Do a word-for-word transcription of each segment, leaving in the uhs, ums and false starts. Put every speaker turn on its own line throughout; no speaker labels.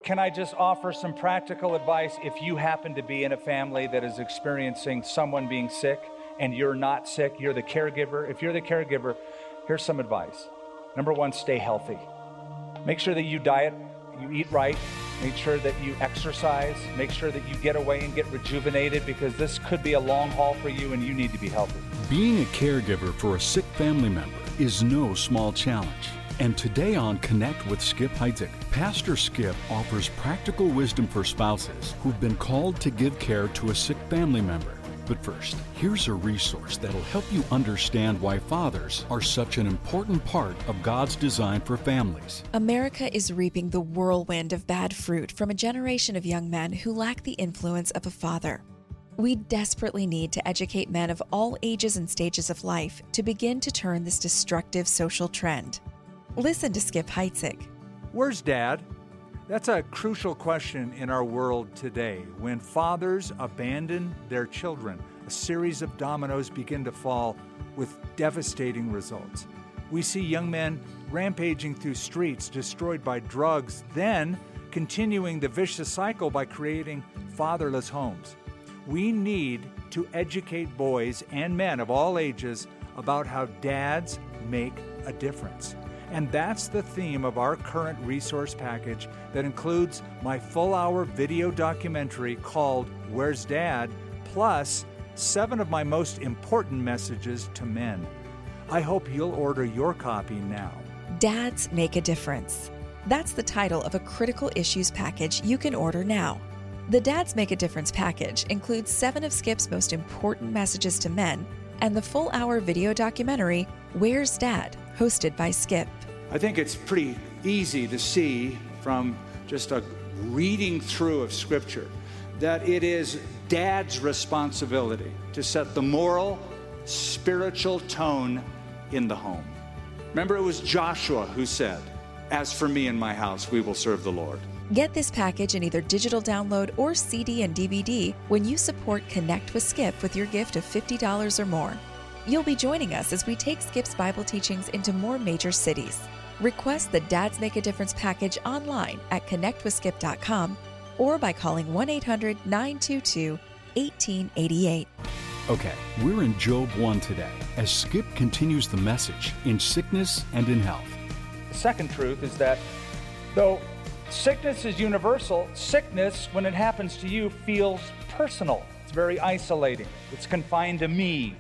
can I just offer some practical advice if you happen to be in a family that is experiencing someone being sick and you're not sick, you're the caregiver. If you're the caregiver, here's some advice. Number one, stay healthy. Make sure that you diet, you eat right, make sure that you exercise, make sure that you get away and get rejuvenated, because this could be a long haul for you and you need to be healthy.
Being a caregiver for a sick family member is no small challenge. And today on Connect with Skip Heitzig, Pastor Skip offers practical wisdom for spouses who've been called to give care to a sick family member. But first, here's a resource that'll help you understand why fathers are such an important part of God's design for families.
America is reaping the whirlwind of bad fruit from a generation of young men who lack the influence of a father. We desperately need to educate men of all ages and stages of life to begin to turn this destructive social trend. Listen to Skip Heitzig.
Where's Dad? That's a crucial question in our world today. When fathers abandon their children, a series of dominoes begin to fall with devastating results. We see young men rampaging through streets, destroyed by drugs, then continuing the vicious cycle by creating fatherless homes. We need to educate boys and men of all ages about how dads make a difference. And that's the theme of our current resource package that includes my full-hour video documentary called Where's Dad? Plus seven of my most important messages to men. I hope you'll order your copy now.
Dads Make a Difference. That's the title of a critical issues package you can order now. The Dads Make a Difference package includes seven of Skip's most important messages to men and the full-hour video documentary Where's Dad? Hosted by Skip.
I think it's pretty easy to see from just a reading through of Scripture that it is Dad's responsibility to set the moral, spiritual tone in the home. Remember, it was Joshua who said, "As for me and my house, we will serve the Lord."
Get this package in either digital download or C D and D V D when you support Connect with Skip with your gift of fifty dollars or more. You'll be joining us as we take Skip's Bible teachings into more major cities. Request the Dads Make a Difference package online at connect with skip dot com or by calling one eight hundred nine two two one eight eight eight.
Okay, we're in Job one today as Skip continues the message in sickness and in health.
The second truth is that though sickness is universal, sickness, when it happens to you, feels personal. It's very isolating. It's confined to me.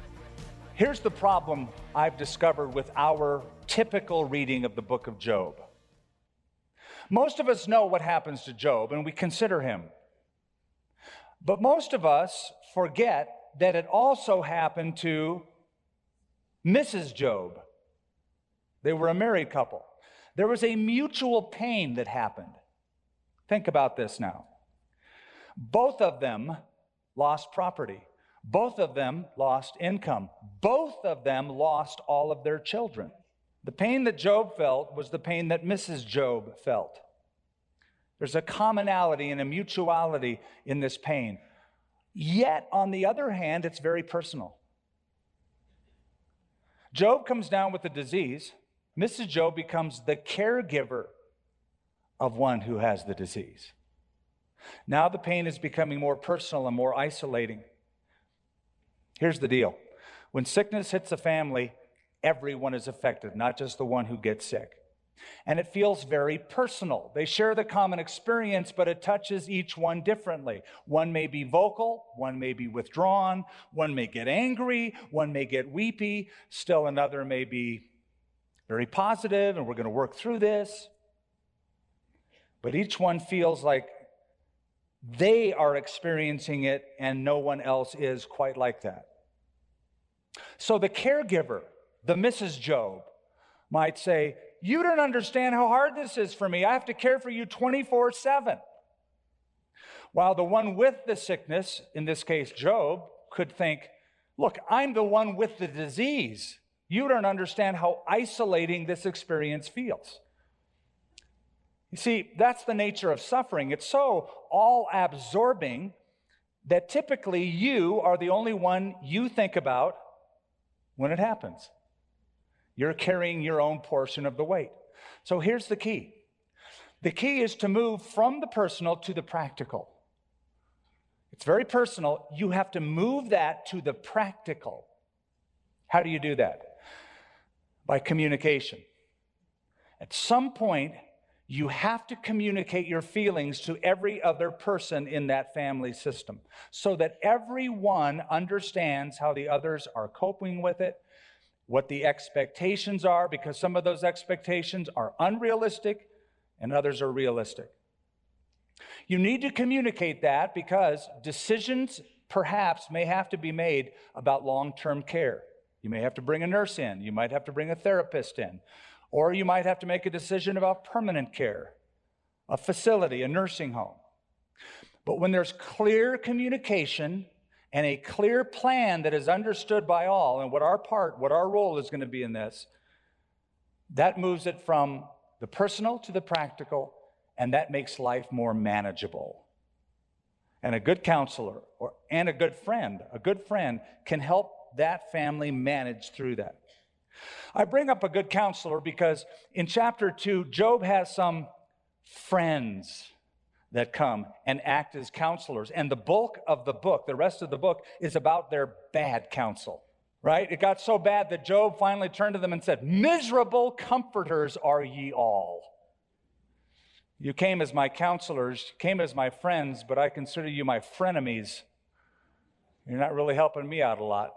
Here's the problem I've discovered with our typical reading of the book of Job. Most of us know what happens to Job, and we consider him. But most of us forget that it also happened to Missus Job. They were a married couple. There was a mutual pain that happened. Think about this now. Both of them lost property. Both of them lost income. Both of them lost all of their children. The pain that Job felt was the pain that Missus Job felt. There's a commonality and a mutuality in this pain. Yet, on the other hand, it's very personal. Job comes down with a disease. Missus Job becomes the caregiver of one who has the disease. Now the pain is becoming more personal and more isolating. Here's the deal. When sickness hits a family, everyone is affected, not just the one who gets sick. And it feels very personal. They share the common experience, but it touches each one differently. One may be vocal, one may be withdrawn, one may get angry, one may get weepy, still another may be very positive, and we're going to work through this. But each one feels like they are experiencing it and no one else is quite like that. So the caregiver, the Missus Job, might say, "You don't understand how hard this is for me. I have to care for you twenty-four seven. While the one with the sickness, in this case Job, could think, "Look, I'm the one with the disease. You don't understand how isolating this experience feels." You see, that's the nature of suffering. It's so all-absorbing that typically you are the only one you think about when it happens. You're carrying your own portion of the weight. So here's the key. The key is to move from the personal to the practical. It's very personal. You have to move that to the practical. How do you do that? By communication. At some point, you have to communicate your feelings to every other person in that family system so that everyone understands how the others are coping with it, what the expectations are, because some of those expectations are unrealistic and others are realistic. You need to communicate that because decisions perhaps may have to be made about long-term care. You may have to bring a nurse in. You might have to bring a therapist in. Or you might have to make a decision about permanent care, a facility, a nursing home. But when there's clear communication and a clear plan that is understood by all, and what our part, what our role is going to be in this, that moves it from the personal to the practical, and that makes life more manageable. And a good counselor or, and a good friend, a good friend can help that family manage through that. I bring up a good counselor because in chapter two, Job has some friends that come and act as counselors. And the bulk of the book, the rest of the book, is about their bad counsel, right? It got so bad that Job finally turned to them and said, "Miserable comforters are ye all. You came as my counselors, came as my friends, but I consider you my frenemies. You're not really helping me out a lot."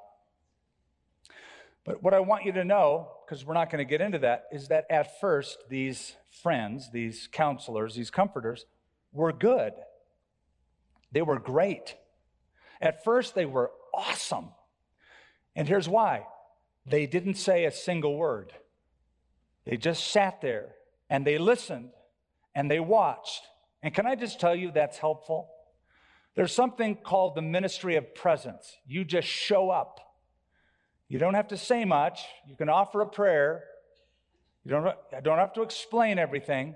But what I want you to know, because we're not going to get into that, is that at first, these friends, these counselors, these comforters, were good. They were great. At first, they were awesome. And here's why. They didn't say a single word. They just sat there, and they listened, and they watched. And can I just tell you that's helpful? There's something called the ministry of presence. You just show up. You don't have to say much. You can offer a prayer. You don't, don't have to explain everything.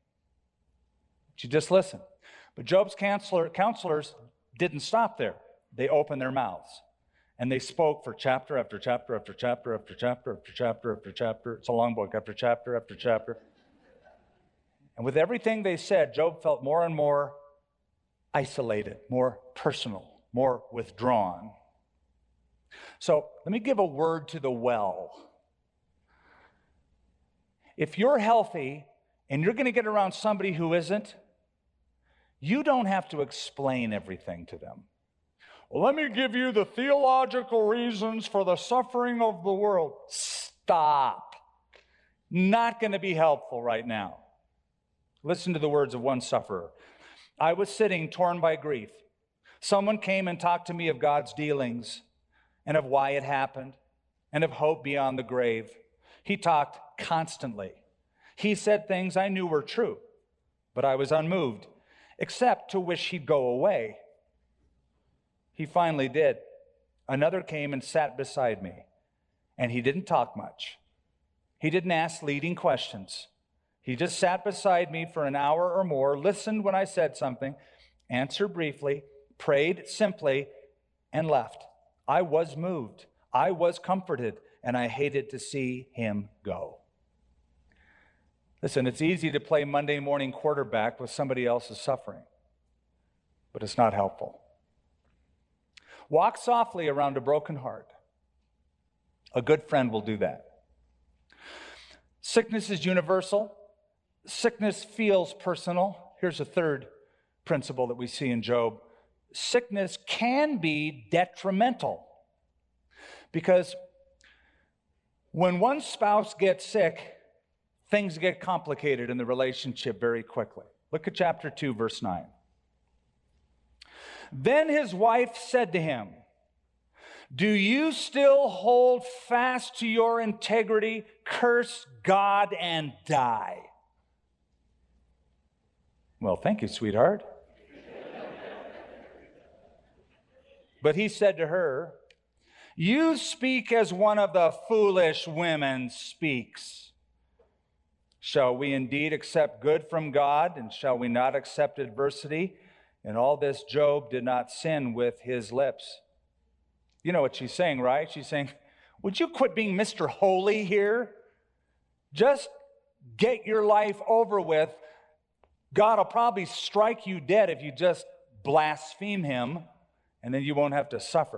But you just listen. But Job's counselor, counselors didn't stop there. They opened their mouths. And they spoke for chapter after chapter after chapter after chapter after chapter after chapter. It's a long book, after chapter after chapter. And with everything they said, Job felt more and more isolated, more personal, more withdrawn. So let me give a word to the well. If you're healthy and you're going to get around somebody who isn't, you don't have to explain everything to them. Well, let me give you the theological reasons for the suffering of the world. Stop. Not going to be helpful right now. Listen to the words of one sufferer. I was sitting torn by grief. Someone came and talked to me of God's dealings and of why it happened and of hope beyond the grave. He talked constantly. He said things I knew were true, but I was unmoved, except to wish he'd go away. He finally did. Another came and sat beside me, and he didn't talk much. He didn't ask leading questions. He just sat beside me for an hour or more, listened when I said something, answered briefly, prayed simply, and left. I was moved. I was comforted, and I hated to see him go. Listen, it's easy to play Monday morning quarterback with somebody else's suffering, but it's not helpful. Walk softly around a broken heart. A good friend will do that. Sickness is universal. Sickness feels personal. Here's a third principle that we see in Job. Sickness can be detrimental because when one spouse gets sick, things get complicated in the relationship very quickly. Look at chapter two, verse nine. Then his wife said to him, "Do you still hold fast to your integrity? Curse God and die." Well, thank you, sweetheart. But he said to her, "You speak as one of the foolish women speaks. Shall we indeed accept good from God, and shall we not accept adversity? In all this, Job did not sin with his lips." You know what she's saying, right? She's saying, would you quit being Mister Holy here? Just get your life over with. God will probably strike you dead if you just blaspheme him, and then you won't have to suffer.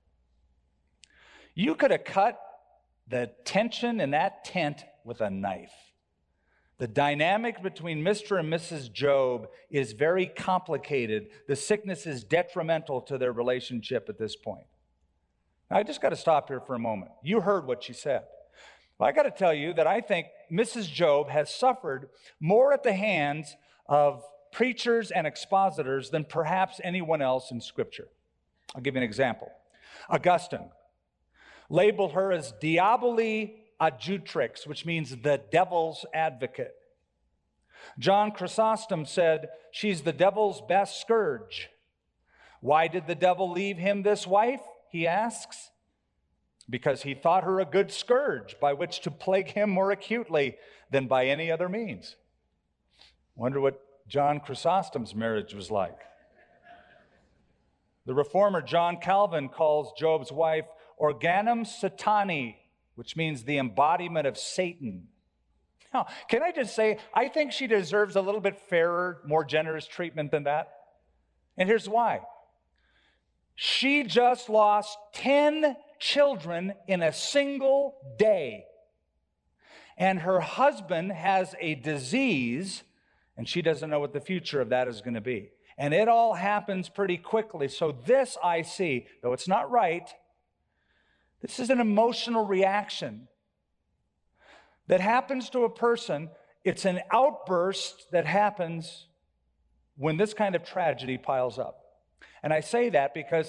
You could have cut the tension in that tent with a knife. The dynamic between Mister and Missus Job is very complicated. The sickness is detrimental to their relationship at this point. Now, I just got to stop here for a moment. You heard what she said. Well, I got to tell you that I think Missus Job has suffered more at the hands of preachers and expositors than perhaps anyone else in Scripture. I'll give you an example. Augustine labeled her as diaboli adjutrix, which means the devil's advocate. John Chrysostom said she's the devil's best scourge. Why did the devil leave him this wife, he asks? Because he thought her a good scourge by which to plague him more acutely than by any other means. Wonder what John Chrysostom's marriage was like. The reformer John Calvin calls Job's wife organum satani, which means the embodiment of Satan. Now, can I just say, I think she deserves a little bit fairer, more generous treatment than that. And here's why. She just lost ten children in a single day. And her husband has a disease, and she doesn't know what the future of that is going to be. And it all happens pretty quickly. So this I see, though it's not right, this is an emotional reaction that happens to a person. It's an outburst that happens when this kind of tragedy piles up. And I say that because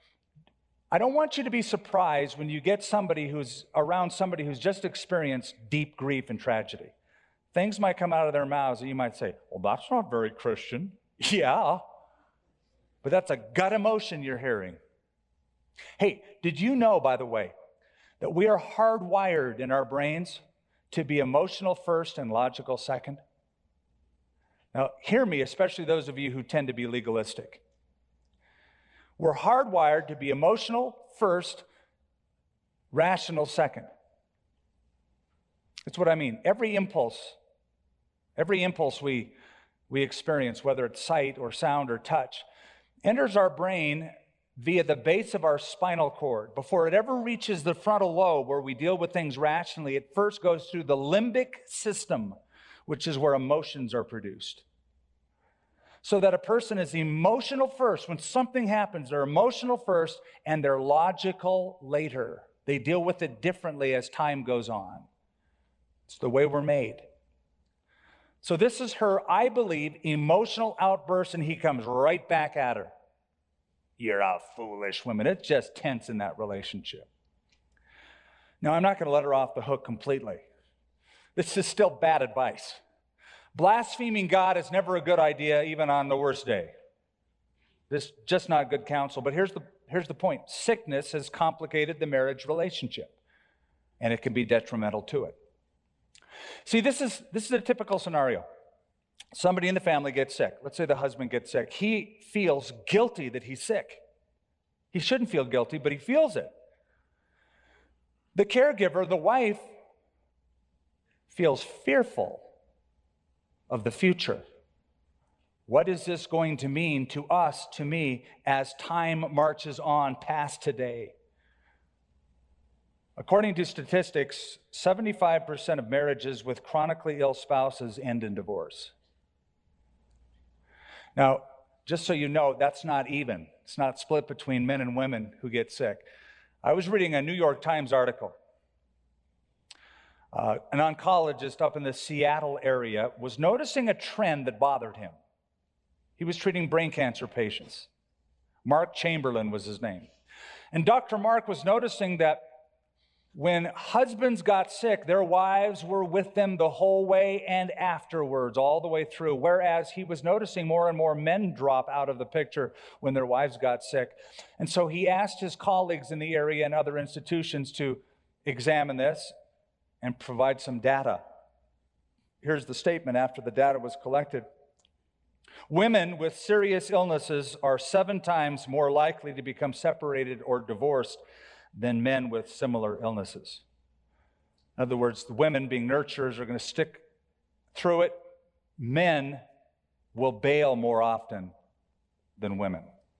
I don't want you to be surprised when you get somebody who's around somebody who's just experienced deep grief and tragedy. Things might come out of their mouths and you might say, well, that's not very Christian. Yeah, but that's a gut emotion you're hearing. Hey, did you know, by the way, that we are hardwired in our brains to be emotional first and logical second? Now, hear me, especially those of you who tend to be legalistic. We're hardwired to be emotional first, rational second. That's what I mean. Every impulse, every impulse we, we experience, whether it's sight or sound or touch, enters our brain via the base of our spinal cord. Before it ever reaches the frontal lobe where we deal with things rationally, it first goes through the limbic system, which is where emotions are produced. So that a person is emotional first. When something happens, they're emotional first and they're logical later. They deal with it differently as time goes on. It's the way we're made. So this is her, I believe, emotional outburst, and he comes right back at her. You're a foolish woman. It's just tense in that relationship. Now, I'm not going to let her off the hook completely. This is still bad advice. Blaspheming God is never a good idea, even on the worst day. This is just not good counsel. But here's the, here's the point. Sickness has complicated the marriage relationship, and it can be detrimental to it. See, this is, this is a typical scenario. Somebody in the family gets sick. Let's say the husband gets sick. He feels guilty that he's sick. He shouldn't feel guilty, but he feels it. The caregiver, the wife, feels fearful of the future. What is this going to mean to us, to me, as time marches on past today? According to statistics, seventy-five percent of marriages with chronically ill spouses end in divorce. Now, just so you know, that's not even. It's not split between men and women who get sick. I was reading a New York Times article. Uh, an oncologist up in the Seattle area was noticing a trend that bothered him. He was treating brain cancer patients. Mark Chamberlain was his name. And Doctor Mark was noticing that when husbands got sick, their wives were with them the whole way and afterwards, all the way through. Whereas he was noticing more and more men drop out of the picture when their wives got sick. And so he asked his colleagues in the area and other institutions to examine this and provide some data. Here's the statement after the data was collected. Women with serious illnesses are seven times more likely to become separated or divorced than men with similar illnesses. In other words, the women being nurturers are going to stick through it. Men will bail more often than women.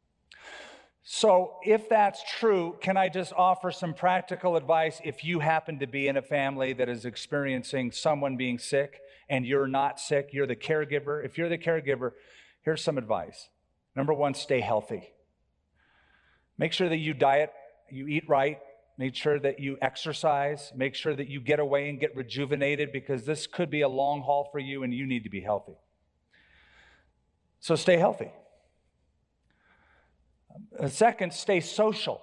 So if that's true, can I just offer some practical advice if you happen to be in a family that is experiencing someone being sick and you're not sick, you're the caregiver. If you're the caregiver, here's some advice. Number one, stay healthy. Make sure that you diet, you eat right. Make sure that you exercise. Make sure that you get away and get rejuvenated, because this could be a long haul for you and you need to be healthy. So stay healthy. Second, stay social.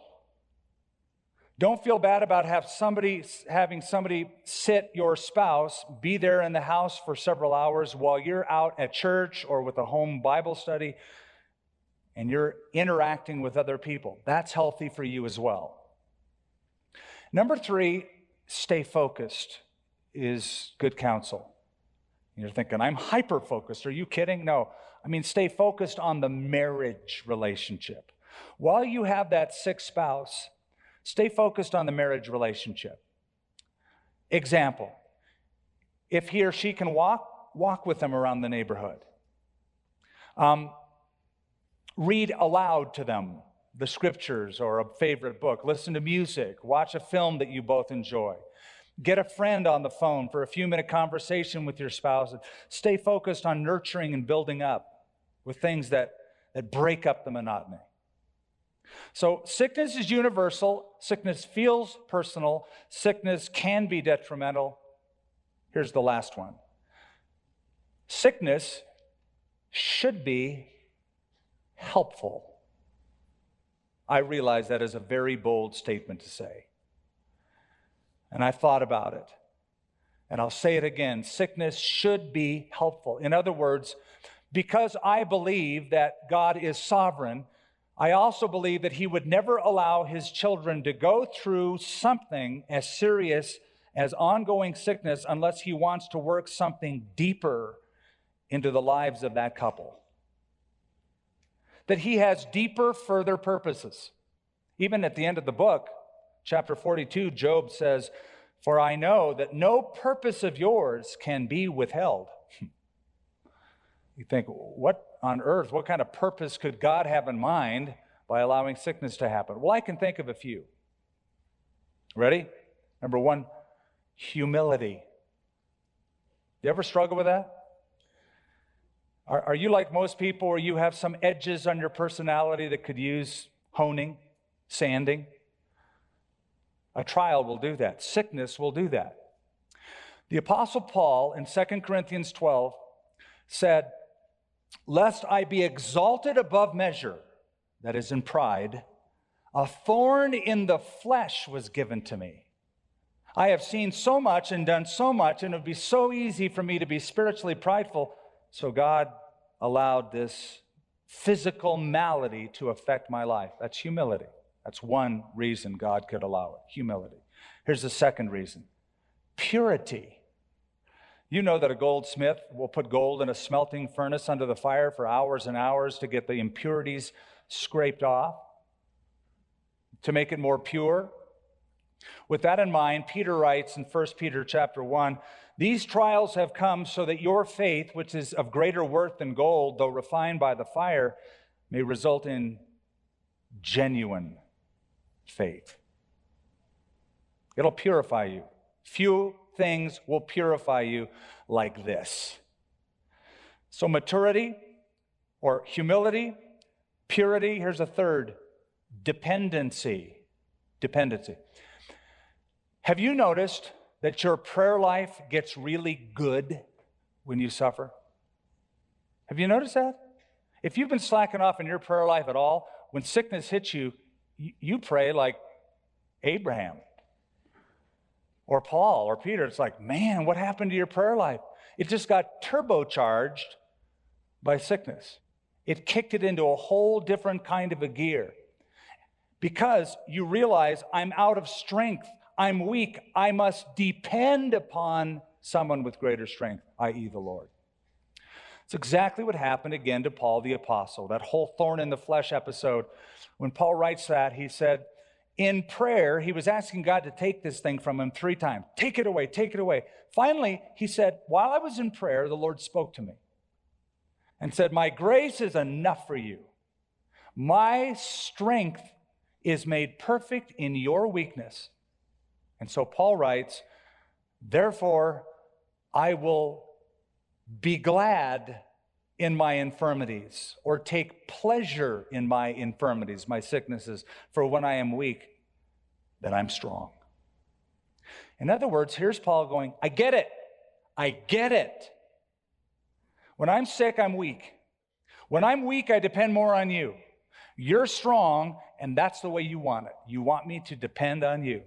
Don't feel bad about have somebody, having somebody sit your spouse, be there in the house for several hours while you're out at church or with a home Bible study and you're interacting with other people. That's healthy for you as well. Number three, stay focused is good counsel. You're thinking, I'm hyper-focused. Are you kidding? No. I mean, stay focused on the marriage relationship. While you have that sick spouse, stay focused on the marriage relationship. Example, if he or she can walk, walk with them around the neighborhood. Um, read aloud to them the scriptures or a favorite book. Listen to music. Watch a film that you both enjoy. Get a friend on the phone for a few minute conversation with your spouse. Stay focused on nurturing and building up with things that, that break up the monotony. So sickness is universal. Sickness feels personal. Sickness can be detrimental. Here's the last one. Sickness should be helpful. I realize that is a very bold statement to say. And I thought about it. And I'll say it again. Sickness should be helpful. In other words, because I believe that God is sovereign, I also believe that he would never allow his children to go through something as serious as ongoing sickness unless he wants to work something deeper into the lives of that couple. That he has deeper, further purposes. Even at the end of the book, chapter forty-two, Job says, "For I know that no purpose of yours can be withheld." You think, what on earth, what kind of purpose could God have in mind by allowing sickness to happen? Well, I can think of a few. Ready? Number one, humility. You ever struggle with that? Are, are you like most people where you have some edges on your personality that could use honing, sanding? A trial will do that. Sickness will do that. The Apostle Paul in Second Corinthians twelve said, "Lest I be exalted above measure," that is in pride, "a thorn in the flesh was given to me. I have seen so much and done so much, and it would be so easy for me to be spiritually prideful. So God allowed this physical malady to affect my life." That's humility. That's one reason God could allow it, humility. Here's the second reason, purity. You know that a goldsmith will put gold in a smelting furnace under the fire for hours and hours to get the impurities scraped off, to make it more pure. With that in mind, Peter writes in First Peter chapter one, "These trials have come so that your faith, which is of greater worth than gold, though refined by the fire, may result in genuine faith." It'll purify you. Few things will purify you like this. So maturity or humility, purity, here's a third, dependency. Dependency. Have you noticed that your prayer life gets really good when you suffer? Have you noticed that? If you've been slacking off in your prayer life at all, when sickness hits you, you pray like Abraham or Paul or Peter. It's like, man, what happened to your prayer life? It just got turbocharged by sickness. It kicked it into a whole different kind of a gear because you realize I'm out of strength. I'm weak. I must depend upon someone with greater strength, that is the Lord. It's exactly what happened again to Paul the Apostle, that whole thorn in the flesh episode. When Paul writes that, he said, in prayer, he was asking God to take this thing from him three times. Take it away, take it away. Finally, he said, while I was in prayer, the Lord spoke to me. and said, my grace is enough for you. My strength is made perfect in your weakness. And so Paul writes, therefore, I will be glad in my infirmities, or take pleasure in my infirmities, my sicknesses, for when I am weak, then I'm strong. In other words, here's Paul going, I get it. I get it. When I'm sick, I'm weak. When I'm weak, I depend more on you. You're strong, and that's the way you want it. You want me to depend on you.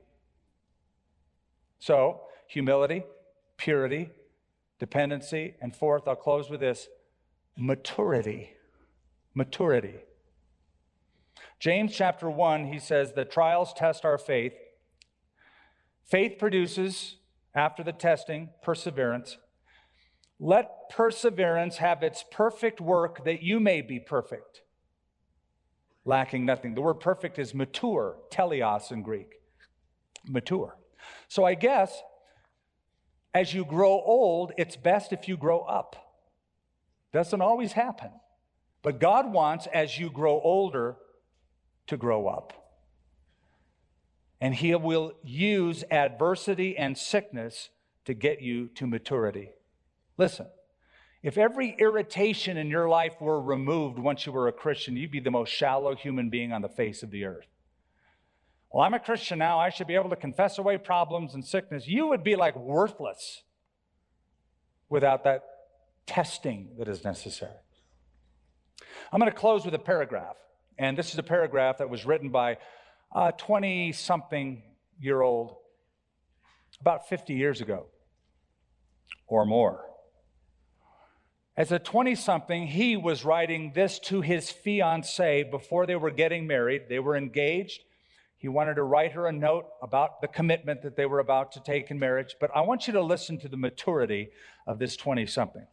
So, humility, purity, dependency, and fourth, I'll close with this, maturity. Maturity. James chapter one, he says, the trials test our faith. Faith produces, after the testing, perseverance. Let perseverance have its perfect work, that you may be perfect, lacking nothing. The word perfect is mature, teleos in Greek. Mature. So I guess as you grow old, it's best if you grow up. Doesn't always happen. But God wants, as you grow older, to grow up. And He will use adversity and sickness to get you to maturity. Listen, if every irritation in your life were removed once you were a Christian, you'd be the most shallow human being on the face of the earth. Well, I'm a Christian now, I should be able to confess away problems and sickness. You would be like worthless without that testing that is necessary. I'm going to close with a paragraph. And this is a paragraph that was written by a twenty-something-year-old about fifty years ago or more. As a twenty-something, he was writing this to his fiancée before they were getting married. They were engaged. He wanted to write her a note about the commitment that they were about to take in marriage. But I want you to listen to the maturity of this twenty-something.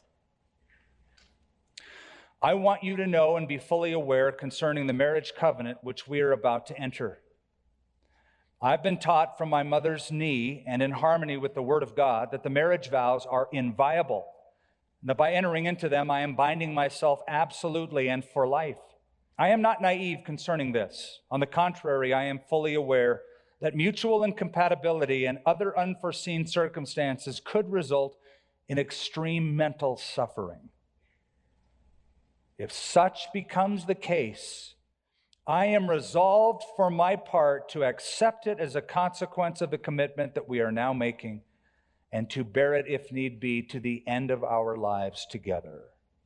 I want you to know and be fully aware concerning the marriage covenant which we are about to enter. I've been taught from my mother's knee and in harmony with the Word of God that the marriage vows are inviolable, and that by entering into them I am binding myself absolutely and for life. I am not naive concerning this. On the contrary, I am fully aware that mutual incompatibility and other unforeseen circumstances could result in extreme mental suffering. If such becomes the case, I am resolved for my part to accept it as a consequence of the commitment that we are now making, and to bear it, if need be, to the end of our lives together.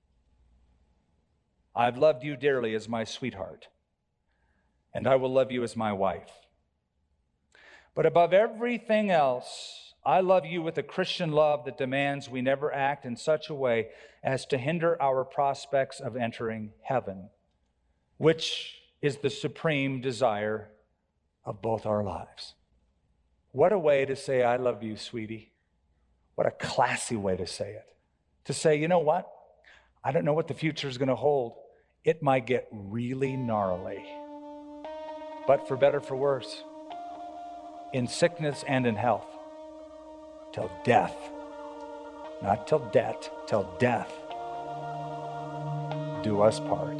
I've loved you dearly as my sweetheart, and I will love you as my wife. But above everything else, I love you with a Christian love that demands we never act in such a way as to hinder our prospects of entering heaven, which is the supreme desire of both our lives. What a way to say, I love you, sweetie. What a classy way to say it. To say, you know what? I don't know what the future is going to hold. It might get really gnarly. But for better, for worse, in sickness and in health, till death, not till debt, till death, do us part.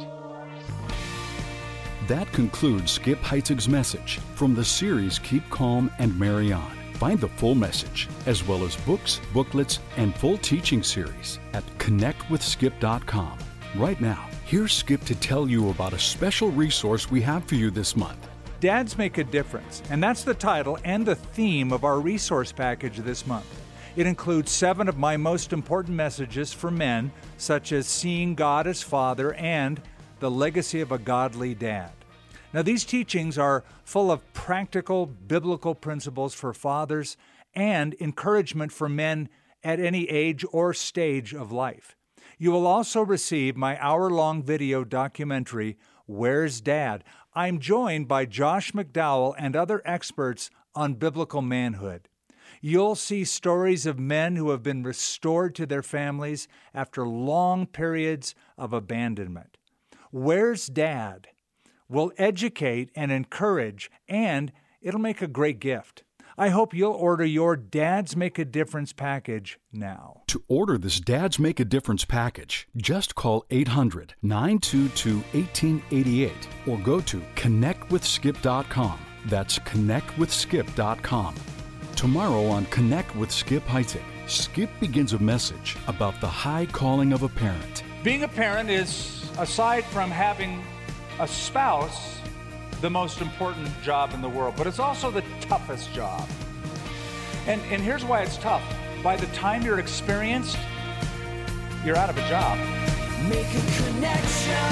That concludes Skip Heitzig's message from the series Keep Calm and Marry On. Find the full message, as well as books, booklets, and full teaching series at connect with skip dot com. Right now, here's Skip to tell you about a special resource we have for you this month.
Dads Make a Difference, and that's the title and the theme of our resource package this month. It includes seven of my most important messages for men, such as seeing God as Father and the legacy of a godly dad. Now, these teachings are full of practical biblical principles for fathers and encouragement for men at any age or stage of life. You will also receive my hour-long video documentary, Where's Dad? I'm joined by Josh McDowell and other experts on biblical manhood. You'll see stories of men who have been restored to their families after long periods of abandonment. Where's Dad? Will educate and encourage, and it'll make a great gift. I hope you'll order your Dads Make a Difference package now.
To order this Dads Make a Difference package, just call eight hundred, nine two two, one eight eight eight or go to connect with skip dot com. That's connect with skip dot com. Tomorrow on Connect with Skip Heitzig, Skip begins a message about the high calling of a parent.
Being a parent is, aside from having a spouse, the most important job in the world, but it's also the toughest job. And, and here's why it's tough. By the time you're experienced, you're out of a job.
Make a connection.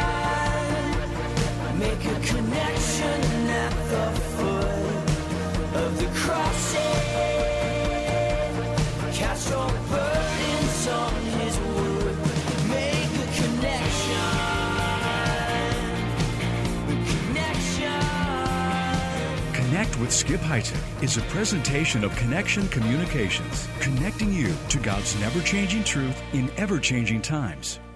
Make a connection at the foot of the cross. Cast your burdens on his wood. Make a connection.
Connect with Skip Heitzig is a presentation of Connection Communications, connecting you to God's never-changing truth in ever-changing times.